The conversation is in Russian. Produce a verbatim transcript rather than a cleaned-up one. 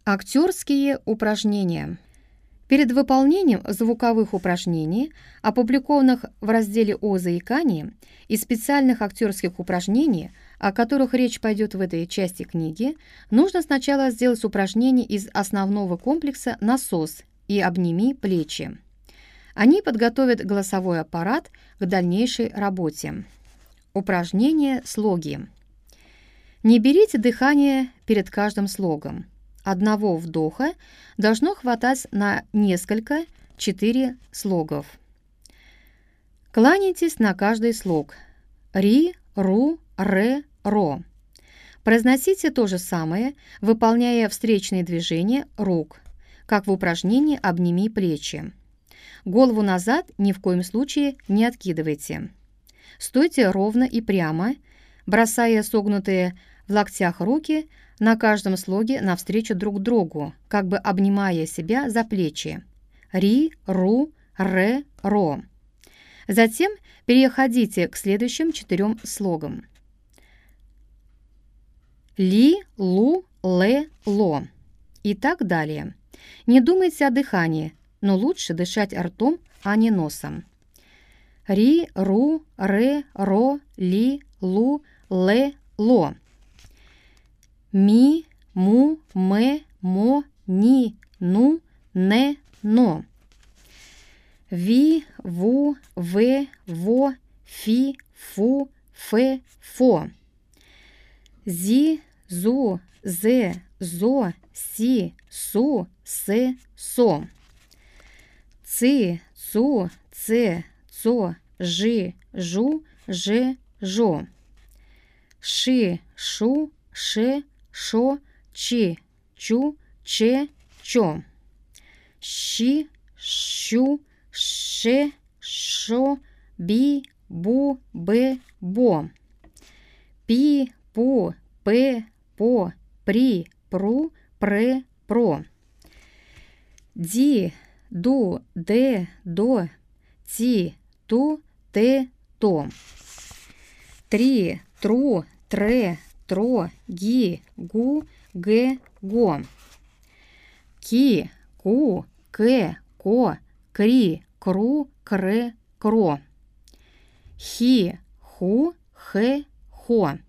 Актерские упражнения. Перед выполнением звуковых упражнений, опубликованных в разделе о заикании, и специальных актерских упражнений, о которых речь пойдет в этой части книги, нужно сначала сделать упражнения из основного комплекса «Насос» и «Обними плечи». Они подготовят голосовой аппарат к дальнейшей работе. Упражнение слоги. Не берите дыхание перед каждым слогом. Одного вдоха должно хватать на несколько, четыре слогов. Кланяйтесь на каждый слог. Ри, ру, ре, ро. Произносите то же самое, выполняя встречные движения рук, как в упражнении «Обними плечи». Голову назад ни в коем случае не откидывайте. Стойте ровно и прямо, бросая согнутые в локтях руки на каждом слоге навстречу друг другу, как бы обнимая себя за плечи. Ри, ру, ре, ро. Затем переходите к следующим четырем слогам. Ли, лу, ле, ло. И так далее. Не думайте о дыхании, но лучше дышать ртом, а не носом. Ри, ру, ре, ро, ли, лу, ле, ло. Ми, му, ме, мо, ни, ну, не, но. Ви, ву, ве, во, фи, фу, фе, фо. Зи, зу, зе, зо, си, су, се, со. Ци, цу, це, цо, жи, жу, же, жо. Ши, шу, ше, шо, чи, чу, че, чо. Щи, щу, ше, шо, би, бу, бе, бо. Пі, пу, пе, по, прі, пру, пре, про. Ді, ду, де, до, ті, ту, те, то. Трі, тру, тре, тро, гі, гу, ге, го. Кі, ку, ке, ко, крі, кру, кре, кро. Хі, ху, хе, хо.